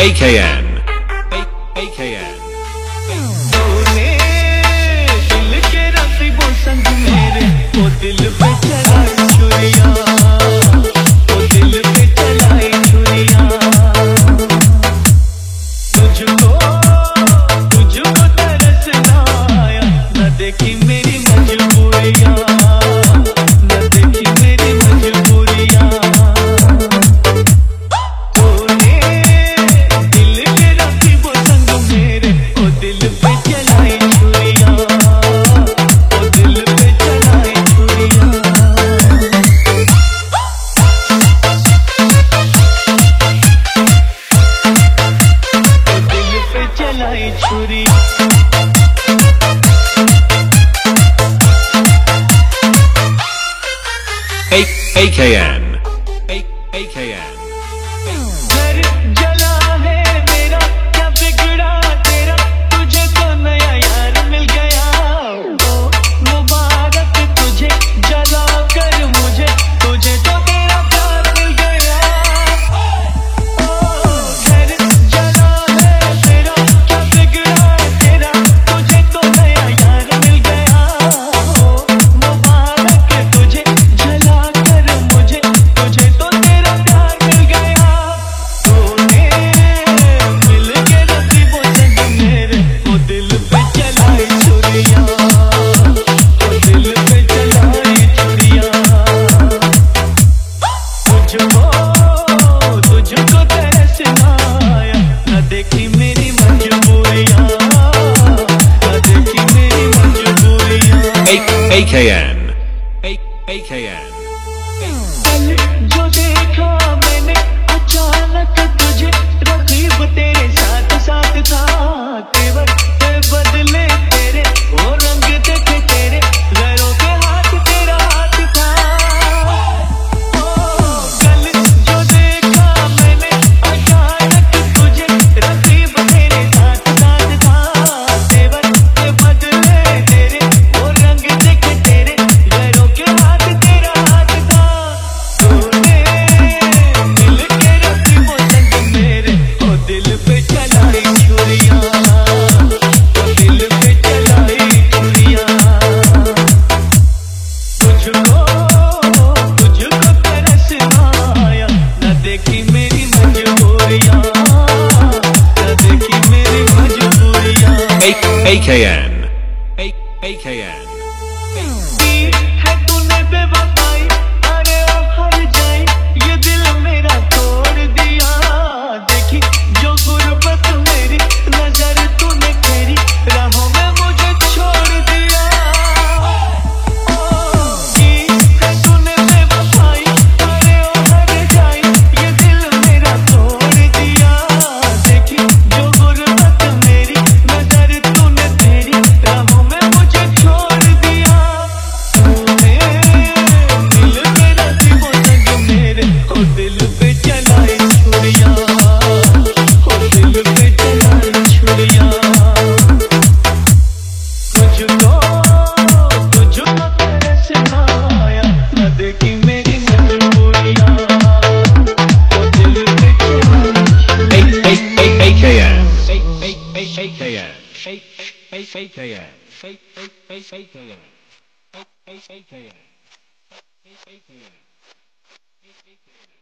AKN. AKN. तूने दिल के रस्सियों संग मेरे वो दिल पे चलाई छुरियां, वो दिल पे चलाई छुरियां। तुझको तरस ना आया, न देखी मेरी मजबूरियां, न देखी मेरी मजबूरियां। तूने दिल के रस्सियों संग मेरे वो दिल पे चलाई छुरियां, वो दिल पे चलाई छुरियां। वो दिल पे चलाई छुरी। AKN. AKN. घर जला है मेरा, क्या बिगड़ा तेरा, तुझे तो नया यार मिल गया। ओ मुबारक तुझे, जला कर मुझे, तुझे तो तेरा प्यार मिल गया। ओ घर जला है मेरा, क्या बिगड़ा तेरा, तुझे तो नया यार मिल गया। ओ मुबारक तुझे, जला कर मुझे, तुझे तो तेरा प्यार मिल गया। तूने मिल के रस्सियों संग मेरे वो दिल पे चलाई छुरियां, वो दिल पे चलाई छुरियां। तुझको तरस ना आया, न देखी मेरी मजबूरियां, न देखी मेरी मजबूरियां। AKN. AKN. कल जो देखा मैंने अचानक तुझे, रकीब तेरे साथ साथ था। तेवर ते बदले तेरे, वो रंग देखे तेरे, गैरों के हाथ तेरा हाथ था। ओ कल जो देखा मैंने अचानक तुझे, रकीब तेरे साथ साथ था। तेवर ते बदले तेरे, वो रंग देखे तेरे, गैरों के हाथ तेरा हाथ था। तूने दिल के रस्सियों संग मेरे वो दिल पे चलाई छुरियां, वो दिल पे चलाई छुरियां। तुझको तरस ना आया, न देखी मेरी मजबूरियां, न देखी मेरी मजबूरियां। AKN. AKN. है तूने बेवफाई, अरे ओ हर जाए, ये दिल मेरा तोड़ दिया। देखी जो गुर्बत मेरी, नजर तूने तेरी, राहों में मुझे छोड़ दिया। है तूने बेवफाई, अरे ओ हर जाए, ये दिल मेरा तोड़ दिया। देखी जो गुर्बत मेरी, नजर तूने तेरी, राहों में मुझे छोड़ दिया। तूने दिल के रस्सियों संग मेरे वो दिल पे चलाई छुरियां, वो दिल पे चलाई छुरियां। तुझको तरस ना आया, न देखी मेरी मजबूरियां, वो दिल पे चलाई छुरियां। AKN. AKN. AKN. AKN. AKN.